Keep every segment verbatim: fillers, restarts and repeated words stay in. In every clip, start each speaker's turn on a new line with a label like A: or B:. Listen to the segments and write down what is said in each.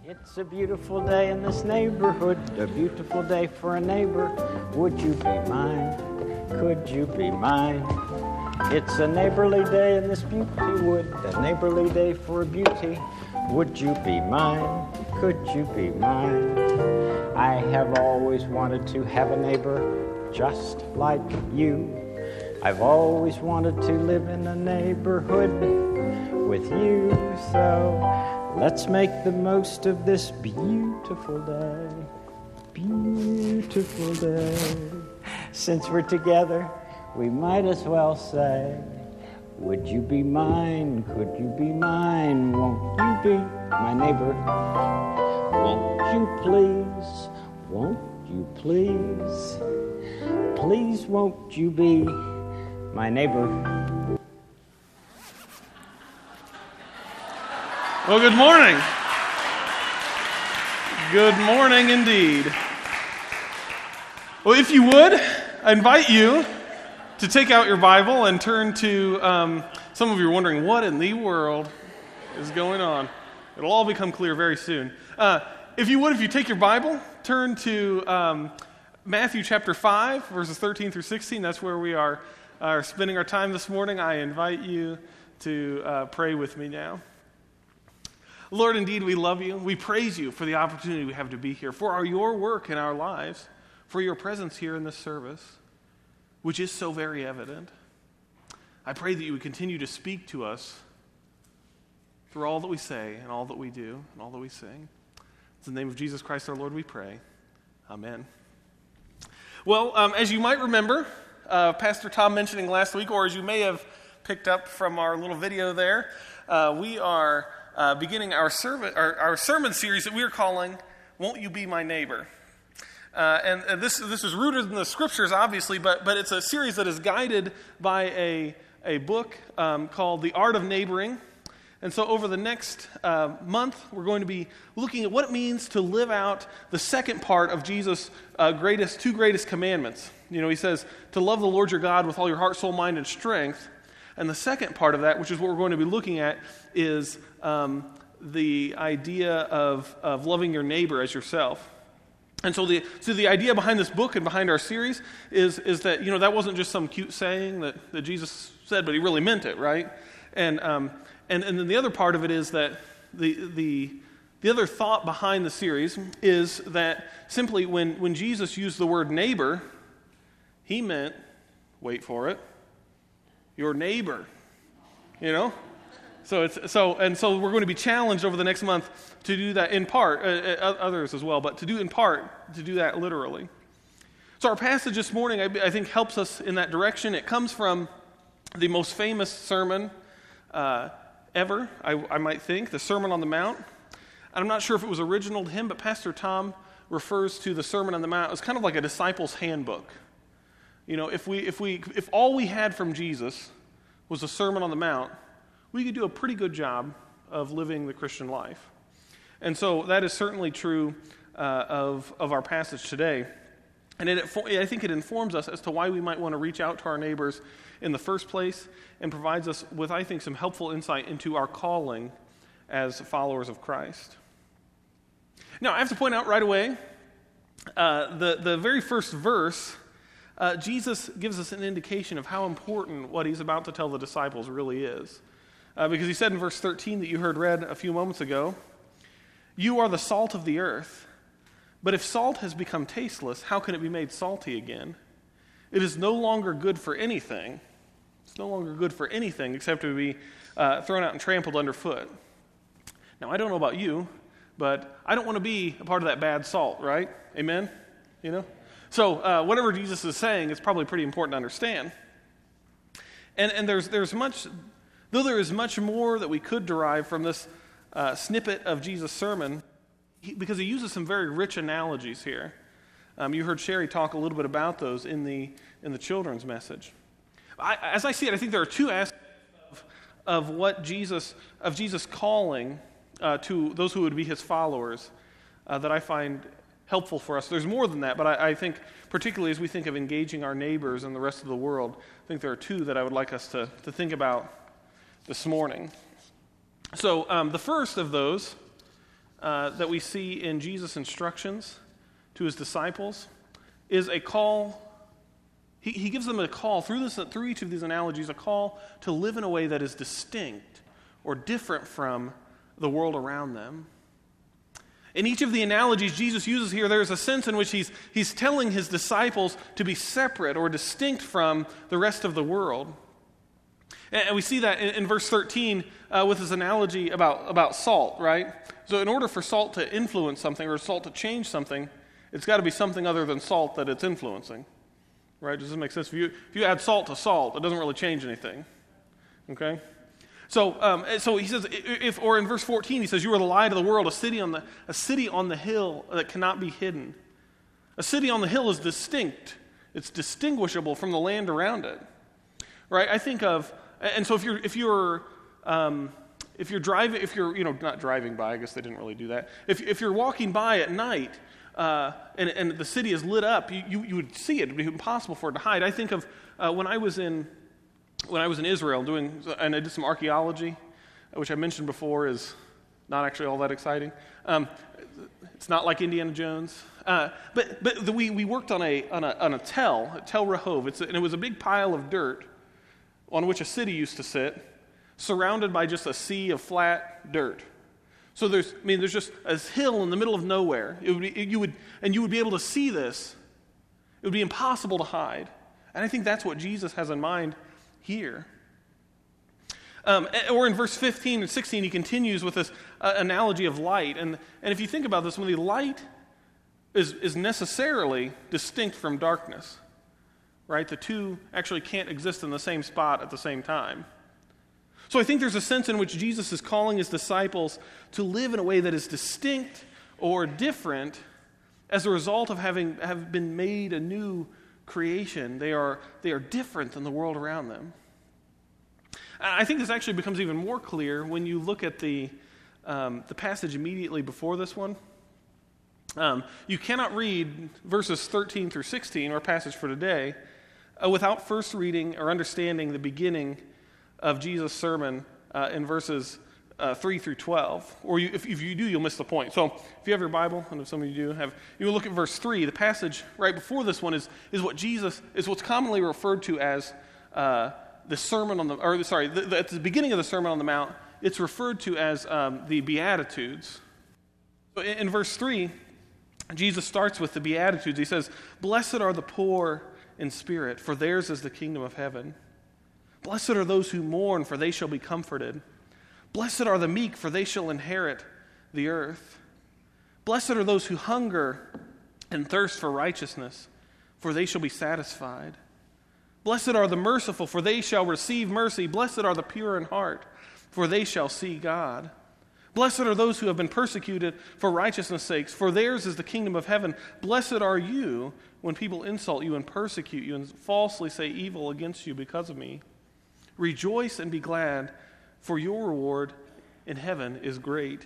A: It's a beautiful day in this neighborhood, a beautiful day for a neighbor. Would you be mine? Could you be mine? It's a neighborly day in this beauty wood, a neighborly day for a beauty. Would you be mine? Could you be mine? I have always wanted to have a neighbor just like you. I've always wanted to live in a neighborhood with you, so let's make the most of this beautiful day, beautiful day. Since we're together, we might as well say, would you be mine? Could you be mine? Won't you be my neighbor? Won't you please? Won't you please? Please won't you be my neighbor?
B: Well, good morning. Good morning indeed. Well, if you would, I invite you to take out your Bible and turn to, um, some of you are wondering, what in the world is going on? It'll all become clear very soon. Uh, if you would, if you take your Bible, turn to um, Matthew chapter five, verses thirteen through sixteen. That's where we are, are spending our time this morning. I invite you to uh, pray with me now. Lord, indeed, we love you. We praise you for the opportunity we have to be here, for our, your work in our lives, for your presence here in this service, which is so very evident. I pray that you would continue to speak to us through all that we say and all that we do and all that we sing. In the name of Jesus Christ our Lord we pray. Amen. Well, um, as you might remember, uh, Pastor Tom mentioning last week, or as you may have picked up from our little video there, uh, we are Uh, beginning our, serv- our, our sermon series that we are calling, Won't You Be My Neighbor? Uh, and and this, this is rooted in the scriptures, obviously, but, but it's a series that is guided by a, a book um, called The Art of Neighboring. And so over the next uh, month, we're going to be looking at what it means to live out the second part of Jesus' uh, greatest two greatest commandments. You know, he says, to love the Lord your God with all your heart, soul, mind, and strength. And the second part of that, which is what we're going to be looking at, is um, the idea of, of loving your neighbor as yourself. And so the so the idea behind this book and behind our series is, is that, you know, that wasn't just some cute saying that, that Jesus said, but he really meant it, right? And um, and and then the other part of it is that the the the other thought behind the series is that simply when, when Jesus used the word neighbor, he meant, wait for it, your neighbor, you know? So it's so and so we're going to be challenged over the next month to do that in part, uh, others as well, but to do in part, to do that literally. So our passage this morning, I, I think, helps us in that direction. It comes from the most famous sermon uh, ever, I, I might think, the Sermon on the Mount. I'm not sure if it was original to him, but Pastor Tom refers to the Sermon on the Mount as kind of like a disciple's handbook. You know, if we if we if all we had from Jesus was a Sermon on the Mount, we could do a pretty good job of living the Christian life. And so that is certainly true uh, of of our passage today. And it, I think it informs us as to why we might want to reach out to our neighbors in the first place, and provides us with, I think, some helpful insight into our calling as followers of Christ. Now, I have to point out right away, uh, the the very first verse. Uh, Jesus gives us an indication of how important what he's about to tell the disciples really is. Uh, because he said in verse thirteen that you heard read a few moments ago, you are the salt of the earth, but if salt has become tasteless, how can it be made salty again? It is no longer good for anything. It's no longer good for anything except to be uh, thrown out and trampled underfoot. Now, I don't know about you, but I don't want to be a part of that bad salt, right? Amen? You know? So uh, whatever Jesus is saying is probably pretty important to understand. And and there's there's much, though there is much more that we could derive from this uh, snippet of Jesus' sermon, he, because he uses some very rich analogies here. Um, you heard Sherry talk a little bit about those in the in the children's message. I, as I see it, I think there are two aspects of, of what Jesus of Jesus calling uh, to those who would be his followers uh, that I find helpful for us. There's more than that, but I, I think particularly as we think of engaging our neighbors and the rest of the world, I think there are two that I would like us to, to think about this morning. So um, the first of those uh, that we see in Jesus' instructions to his disciples is a call. He, he gives them a call through this, through each of these analogies, a call to live in a way that is distinct or different from the world around them. In each of the analogies Jesus uses here, there's a sense in which he's, he's telling his disciples to be separate or distinct from the rest of the world. And we see that in, in verse thirteen uh, with his analogy about, about salt, right? So in order for salt to influence something or salt to change something, it's got to be something other than salt that it's influencing, right? Does this make sense? If you, if you add salt to salt, it doesn't really change anything, okay? So, um, so he says, if, or in verse fourteen, he says, "You are the light of the world, a city on the a city on the hill that cannot be hidden." A city on the hill is distinct; it's distinguishable from the land around it, right? I think of, and so if you're if you're um, if you're driving, if you're you know not driving by, I guess they didn't really do that. If if you're walking by at night uh, and and the city is lit up, you, you you would see it; it would be impossible for it to hide. I think of uh, when I was in. When I was in Israel doing, and I did some archaeology, which I mentioned before is not actually all that exciting. Um, it's not like Indiana Jones, uh, but but the, we we worked on a on a on a tell, Tel Rehov. It's a, and it was a big pile of dirt on which a city used to sit, surrounded by just a sea of flat dirt. So there's, I mean, there's just a hill in the middle of nowhere. It would be, you would and you would be able to see this. It would be impossible to hide, and I think that's what Jesus has in mind here. Um, or in verse fifteen and sixteen, he continues with this uh, analogy of light. And, and if you think about this, when the light is, is necessarily distinct from darkness, right? The two actually can't exist in the same spot at the same time. So I think there's a sense in which Jesus is calling his disciples to live in a way that is distinct or different as a result of having have been made a new creation. They are they are different than the world around them. I think this actually becomes even more clear when you look at the um, the passage immediately before this one. Um, you cannot read verses thirteen through sixteen, our passage for today, uh, without first reading or understanding the beginning of Jesus' sermon uh, in verses uh, three through twelve. Or you, if, if you do, you'll miss the point. So if you have your Bible, and if some of you do have, you will look at verse three. The passage right before this one is is what Jesus is what's commonly referred to as uh, the sermon on the, or sorry, the, the, at the beginning of the Sermon on the Mount. It's referred to as um, the Beatitudes. So in, in verse three, Jesus starts with the Beatitudes. He says, "Blessed are the poor in spirit, for theirs is the kingdom of heaven. Blessed are those who mourn, for they shall be comforted. Blessed are the meek, for they shall inherit the earth. Blessed are those who hunger and thirst for righteousness, for they shall be satisfied. Blessed are the merciful, for they shall receive mercy. Blessed are the pure in heart, for they shall see God. Blessed are those who have been persecuted for righteousness' sakes, for theirs is the kingdom of heaven. Blessed are you when people insult you and persecute you and falsely say evil against you because of me. Rejoice and be glad, for your reward in heaven is great."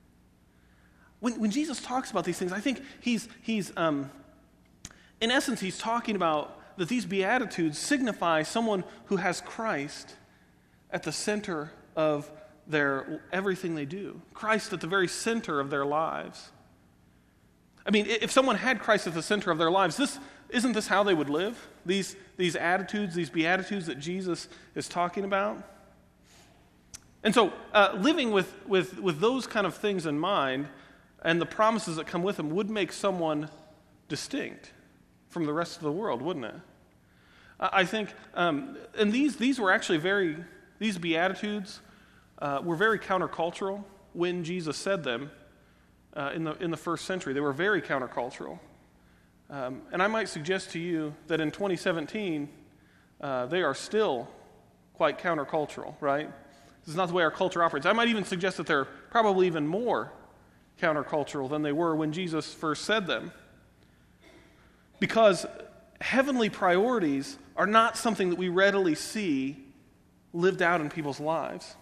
B: When, when Jesus talks about these things, I think he's, he's um, in essence, he's talking about that these Beatitudes signify someone who has Christ at the center of their everything they do. Christ at the very center of their lives. I mean, if someone had Christ at the center of their lives, this isn't this how they would live? These, these attitudes, these Beatitudes that Jesus is talking about? And so, uh, living with, with, with those kind of things in mind and the promises that come with them would make someone distinct from the rest of the world, wouldn't it? I think, um, and these these were actually very, these Beatitudes uh, were very countercultural when Jesus said them uh, in the in the first century. They were very countercultural. Um, and I might suggest to you that in twenty seventeen, uh, they are still quite countercultural, right? This is not the way our culture operates. I might even suggest that they're probably even more countercultural than they were when Jesus first said them. Because heavenly priorities are not something that we readily see lived out in people's lives.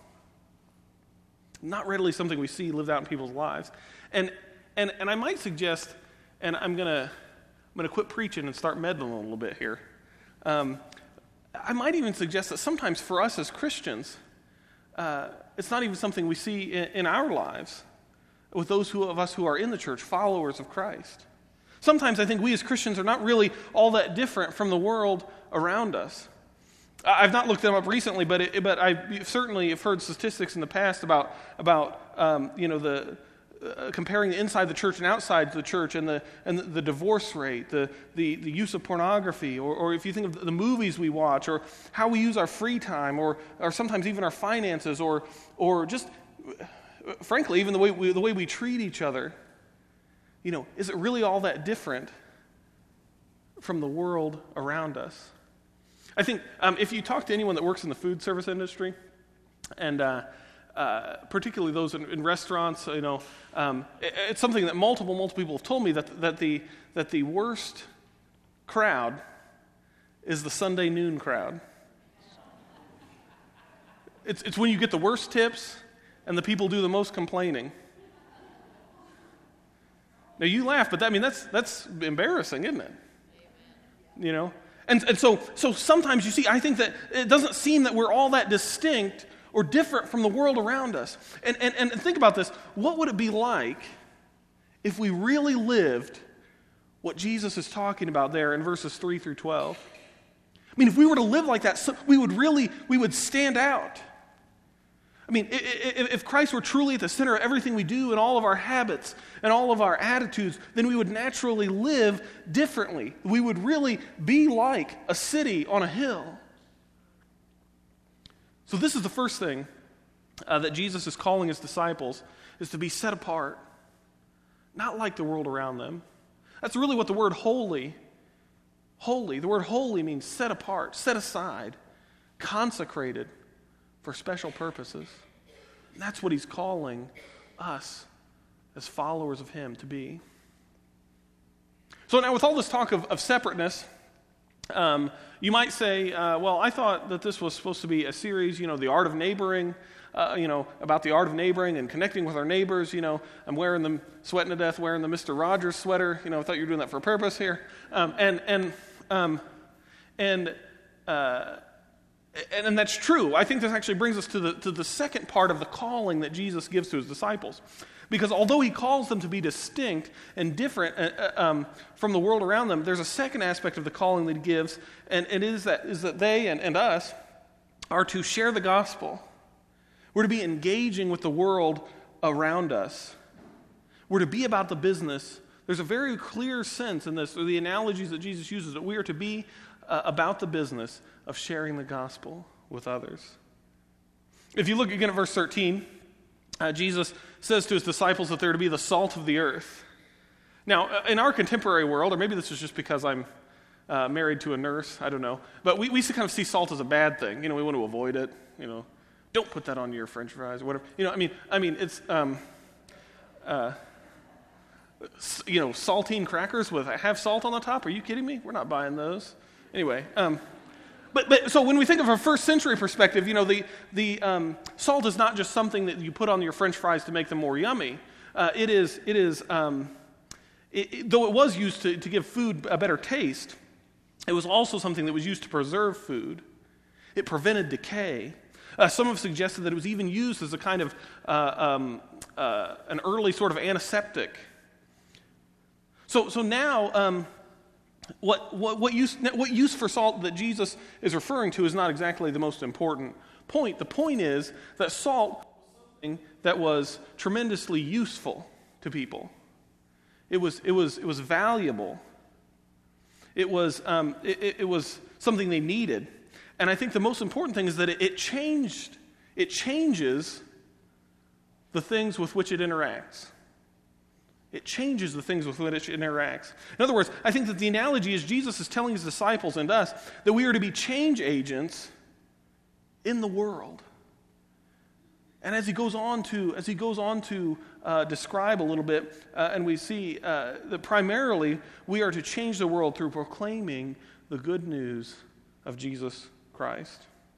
B: Not readily something we see lived out in people's lives. And and and I might suggest, and I'm gonna I'm gonna quit preaching and start meddling a little bit here. Um, I might even suggest that sometimes for us as Christians, uh, it's not even something we see in, in our lives. with those who, of us who are in the church, followers of Christ. Sometimes I think we as Christians are not really all that different from the world around us. I've not looked them up recently, but it, but I certainly have heard statistics in the past about about um, you know the uh, comparing the inside the church and outside the church, and the and the, the divorce rate, the, the the use of pornography, or or if you think of the movies we watch, or how we use our free time, or or sometimes even our finances, or or just frankly even the way we, the way we treat each other. You know, is it really all that different from the world around us? I think um, if you talk to anyone that works in the food service industry, and uh, uh, particularly those in, in restaurants, you know, um, it, it's something that multiple, multiple people have told me, that that the that the worst crowd is the Sunday noon crowd. It's it's when you get the worst tips and the people do the most complaining. Now you laugh, but that, I mean that's that's embarrassing, isn't it? You know. And, and so, so sometimes you see, I think that it doesn't seem that we're all that distinct or different from the world around us. And, and, and think about this. What would it be like if we really lived what Jesus is talking about there in verses three through twelve? I mean, if we were to live like that, we would really, we would stand out. I mean, if Christ were truly at the center of everything we do and all of our habits and all of our attitudes, then we would naturally live differently. We would really be like a city on a hill. So this is the first thing uh, that Jesus is calling his disciples, is to be set apart, not like the world around them. That's really what the word holy, holy, the word holy means set apart, set aside, consecrated for special purposes. And that's what he's calling us as followers of him to be. So now with all this talk of, of separateness, um, you might say, uh, well, I thought that this was supposed to be a series, you know, the art of neighboring, uh, you know, about the art of neighboring and connecting with our neighbors. You know, I'm wearing them, sweating to death, wearing the Mister Rogers sweater. You know, I thought you were doing that for a purpose here. Um, and, and, um, and, uh, And, and that's true. I think this actually brings us to the to the second part of the calling that Jesus gives to his disciples. Because although he calls them to be distinct and different uh, um, from the world around them, there's a second aspect of the calling that he gives, and, and it is that, is that they and, and us are to share the gospel. We're to be engaging with the world around us. We're to be about the business. There's a very clear sense in this, or the analogies that Jesus uses, that we are to be uh, about the business of sharing the gospel with others. If you look again at verse thirteen, uh, Jesus says to his disciples that they're to be the salt of the earth. Now, in our contemporary world, or maybe this is just because I'm uh, married to a nurse, I don't know, but we, we kind of see salt as a bad thing. You know, we want to avoid it. You know, don't put that on your French fries or whatever. You know, I mean, I mean, it's um, uh, you know, saltine crackers with have salt on the top. Are you kidding me? We're not buying those. Anyway. Um, But, but so when we think of a first century perspective, you know, the, the um, salt is not just something that you put on your French fries to make them more yummy. Uh, it is, it is um, it, it, though it was used to, to give food a better taste, it was also something that was used to preserve food. It prevented decay. Uh, some have suggested that it was even used as a kind of uh, um, uh, an early sort of antiseptic. So, so now... Um, What, what, what, use, what use for salt that Jesus is referring to is not exactly the most important point. The point is that salt was something that was tremendously useful to people. It was, it was, it was valuable. It was, um, it, it was something they needed. And I think the most important thing is that it, it changed, it changes the things with which it interacts. It changes the things with which it interacts. In other words, I think that the analogy is Jesus is telling his disciples and us that we are to be change agents in the world. And as he goes on to, as he goes on to uh, describe a little bit, uh, and we see uh, that primarily we are to change the world through proclaiming the good news of Jesus Christ.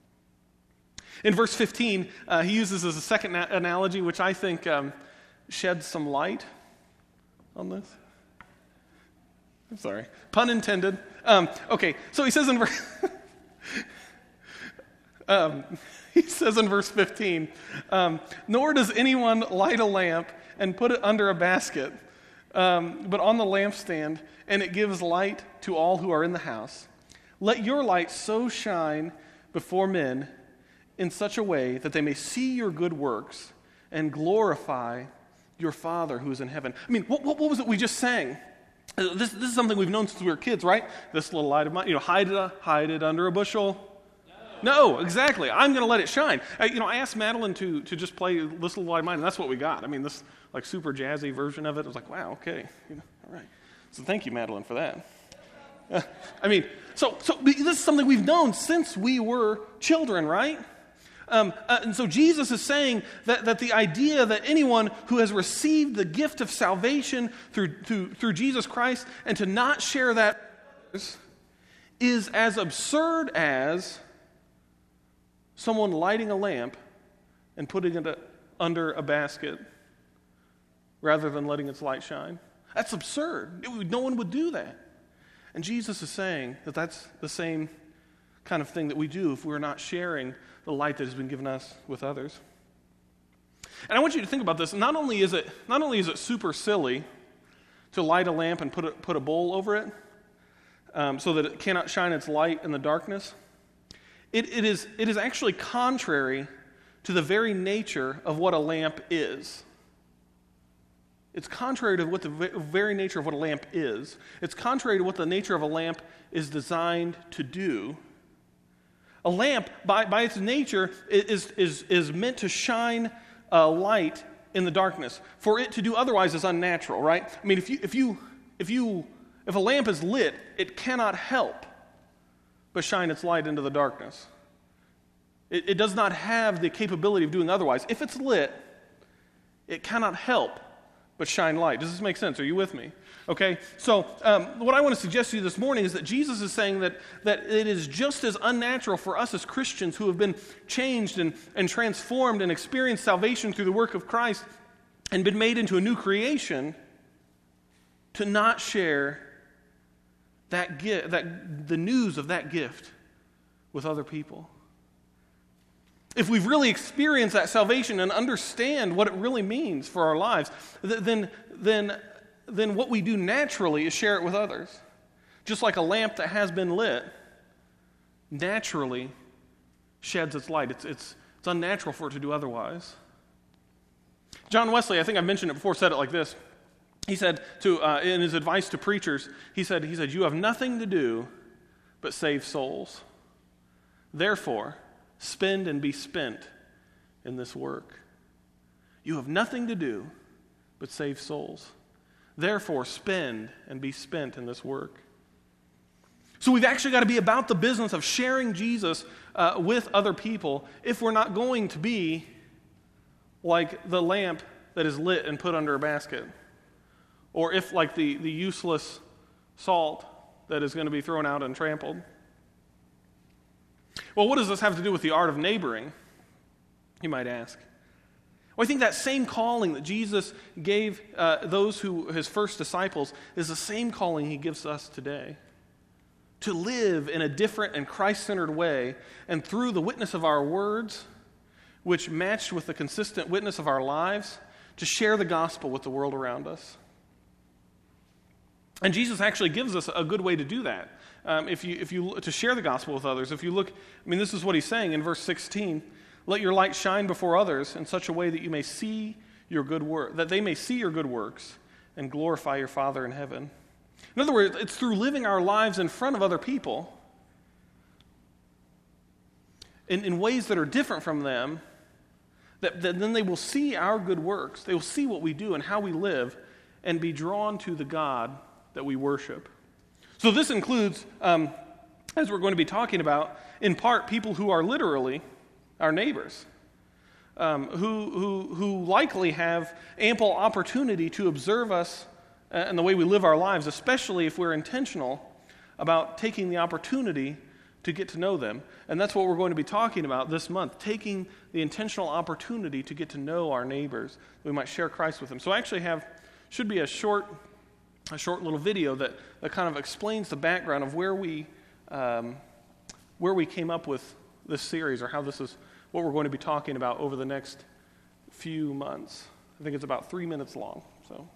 B: In verse fifteen, uh, he uses as a second na- analogy, which I think um, sheds some light on this. I'm sorry. Pun intended. Um, okay, so he says in verse um, he says in verse fifteen, um, nor does anyone light a lamp and put it under a basket, um, but on the lampstand, and it gives light to all who are in the house. Let your light so shine before men in such a way that they may see your good works and glorify your Father who is in heaven. I mean, what, what, what was it we just sang? This, this is something we've known since we were kids, right? This little light of mine, you know, hide it, hide it under a bushel. No, no exactly. I'm going to let it shine. I, you know, I asked Madeline to to just play this little light of mine, and that's what we got. I mean, this like super jazzy version of it. I was like, wow, okay, you know, all right. So thank you, Madeline, for that. Uh, I mean, so so this is something we've known since we were children, right? Um, uh, and so Jesus is saying that, that the idea that anyone who has received the gift of salvation through, through, through Jesus Christ and to not share that is as absurd as someone lighting a lamp and putting it under a basket rather than letting its light shine. That's absurd. It would, no one would do that. And Jesus is saying that that's the same kind of thing that we do if we're not sharing the light that has been given us with others. And I want you to think about this. Not only is it not only is it super silly to light a lamp and put a, put a bowl over it um, so that it cannot shine its light in the darkness, it, it is it is actually contrary to the very nature of what a lamp is. It's contrary to what the very nature of what a lamp is. It's contrary to what the nature of a lamp is designed to do. A lamp, by, by its nature, is, is, is meant to shine a light in the darkness. For it to do otherwise is unnatural, right? I mean, if you if you if you if a lamp is lit, it cannot help but shine its light into the darkness. It, it does not have the capability of doing otherwise. If it's lit, it cannot help but shine light. Does this make sense? Are you with me? Okay, so um, what I want to suggest to you this morning is that Jesus is saying that, that it is just as unnatural for us as Christians who have been changed and, and transformed and experienced salvation through the work of Christ and been made into a new creation to not share that gift, that the news of that gift with other people. If we've really experienced that salvation and understand what it really means for our lives, then, then, then what we do naturally is share it with others. Just like a lamp that has been lit naturally sheds its light. It's, it's, it's unnatural for it to do otherwise. John Wesley, I think I've mentioned it before, said it like this. He said, to uh, in his advice to preachers, he said, he said, "You have nothing to do but save souls. Therefore, spend and be spent in this work. You have nothing to do but save souls. Therefore, spend and be spent in this work." So we've actually got to be about the business of sharing Jesus uh, with other people if we're not going to be like the lamp that is lit and put under a basket. Or if like the, the useless salt that is going to be thrown out and trampled. Well, what does this have to do with the art of neighboring, you might ask? Well, I think that same calling that Jesus gave uh, those who, his first disciples, is the same calling he gives us today. To live in a different and Christ-centered way, and through the witness of our words, which matched with the consistent witness of our lives, to share the gospel with the world around us. And Jesus actually gives us a good way to do that. Um, if you, if you, to share the gospel with others. If you look, I mean, this is what he's saying in verse sixteen. "Let your light shine before others in such a way that you may see your good work, that they may see your good works and glorify your Father in heaven." In other words, it's through living our lives in front of other people in, in ways that are different from them, that, that then they will see our good works. They will see what we do and how we live and be drawn to the God that we worship. So this includes, um, as we're going to be talking about, in part, people who are literally our neighbors, um, who, who, who likely have ample opportunity to observe us and the way we live our lives, especially if we're intentional about taking the opportunity to get to know them. And that's what we're going to be talking about this month, taking the intentional opportunity to get to know our neighbors. We might share Christ with them. So I actually have, should be a short a short little video that, that kind of explains the background of where we um, where we came up with this series, or how this is what we're going to be talking about over the next few months. I think it's about three minutes long. So,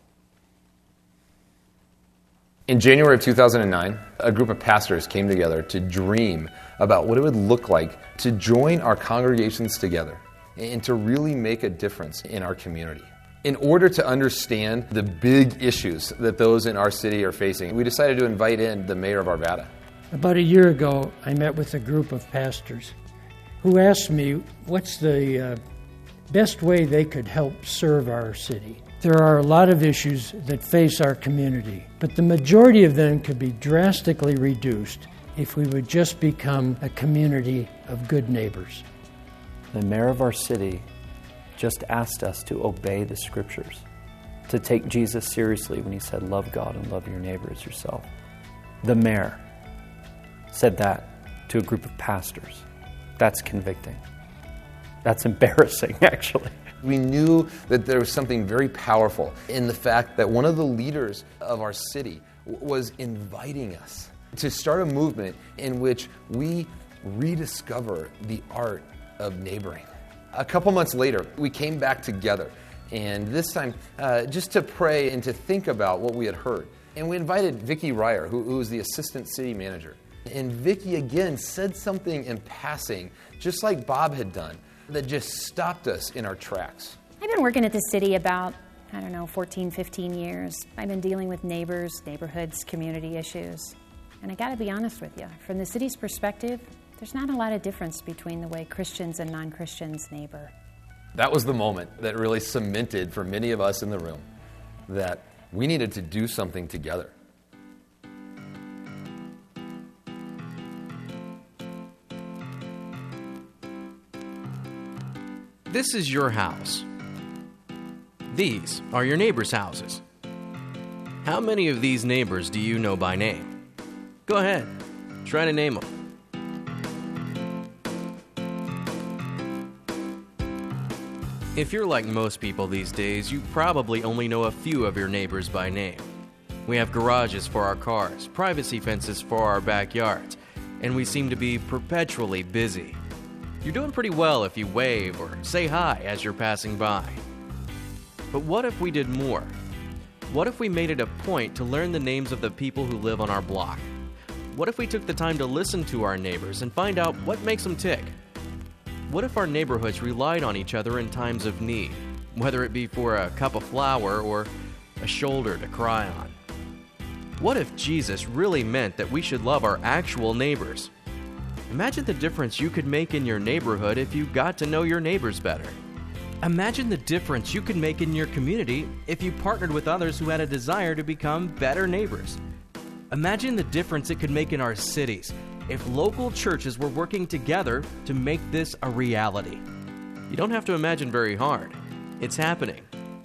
C: in January of two thousand nine, a group of pastors came together to dream about what it would look like to join our congregations together and to really make a difference in our community. In order to understand the big issues that those in our city are facing, we decided to invite in the mayor of Arvada.
D: About a year ago, I met with a group of pastors who asked me what's the uh, best way they could help serve our city. There are a lot of issues that face our community, but the majority of them could be drastically reduced if we would just become a community of good neighbors.
E: The mayor of our city just asked us to obey the scriptures, to take Jesus seriously when he said, love God and love your neighbor as yourself. The mayor said that to a group of pastors. That's convicting. That's embarrassing, actually.
C: We knew that there was something very powerful in the fact that one of the leaders of our city w- was inviting us to start a movement in which we rediscover the art of neighboring. A couple months later, we came back together, and this time uh, just to pray and to think about what we had heard. And we invited Vicki Ryer, who, who was the assistant city manager. And Vicki again said something in passing, just like Bob had done, that just stopped us in our tracks.
F: I've been working at the city about, I don't know, fourteen, fifteen years. I've been dealing with neighbors, neighborhoods, community issues. And I got to be honest with you, from the city's perspective, there's not a lot of difference between the way Christians and non-Christians neighbor.
C: That was the moment that really cemented for many of us in the room that we needed to do something together.
G: This is your house. These are your neighbors' houses. How many of these neighbors do you know by name? Go ahead, try to name them. If you're like most people these days, you probably only know a few of your neighbors by name. We have garages for our cars, privacy fences for our backyards, and we seem to be perpetually busy. You're doing pretty well if you wave or say hi as you're passing by. But what if we did more? What if we made it a point to learn the names of the people who live on our block? What if we took the time to listen to our neighbors and find out what makes them tick? What if our neighborhoods relied on each other in times of need, whether it be for a cup of flour or a shoulder to cry on? What if Jesus really meant that we should love our actual neighbors? Imagine the difference you could make in your neighborhood if you got to know your neighbors better. Imagine the difference you could make in your community if you partnered with others who had a desire to become better neighbors. Imagine the difference it could make in our cities if local churches were working together to make this a reality. You don't have to imagine very hard. It's happening.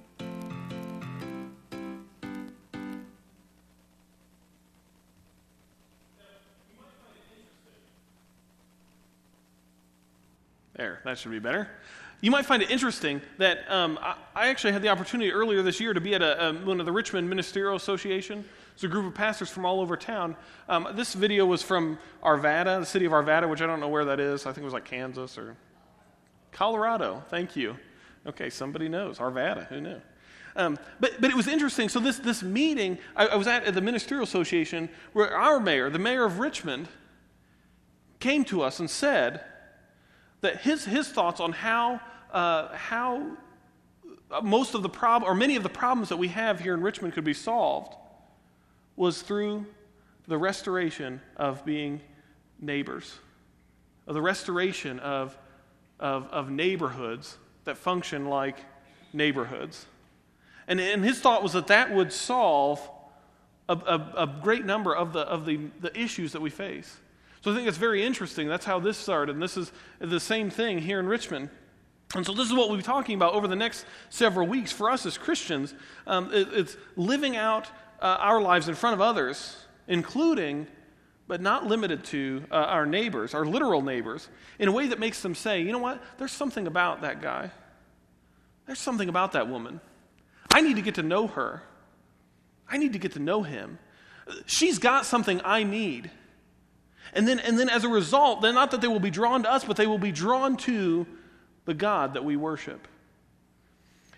B: There, that should be better. You might find it interesting that um, I, I actually had the opportunity earlier this year to be at a, a, one of the Richmond Ministerial Association. It's a group of pastors from all over town. Um, this video was from Arvada, the city of Arvada, which I don't know where that is. I think it was like Kansas or Colorado. Thank you. Okay, somebody knows. Arvada, who knew? Um, but but it was interesting. So this this meeting, I, I was at, at the Ministerial Association where our mayor, the mayor of Richmond, came to us and said that his his thoughts on how uh, how most of the problem or many of the problems that we have here in Richmond could be solved was through the restoration of being neighbors, of the restoration of of, of neighborhoods that function like neighborhoods. And, and his thought was that that would solve a, a, a great number of the of the, the issues that we face. So I think it's very interesting. That's how this started, and this is the same thing here in Richmond. And so this is what we'll be talking about over the next several weeks. For us as Christians, um, it, it's living out uh, our lives in front of others, including, but not limited to, uh, our neighbors, our literal neighbors, in a way that makes them say, you know what, there's something about that guy. There's something about that woman. I need to get to know her. I need to get to know him. She's got something I need. And then, and then as a result, then not that they will be drawn to us, but they will be drawn to the God that we worship.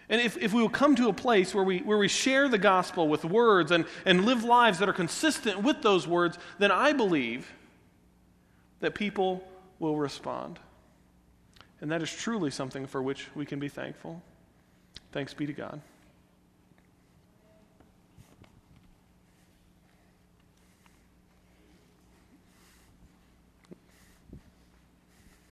B: And if, if we will come to a place where we, where we share the gospel with words and, and live lives that are consistent with those words, then I believe that people will respond. And that is truly something for which we can be thankful. Thanks be to God.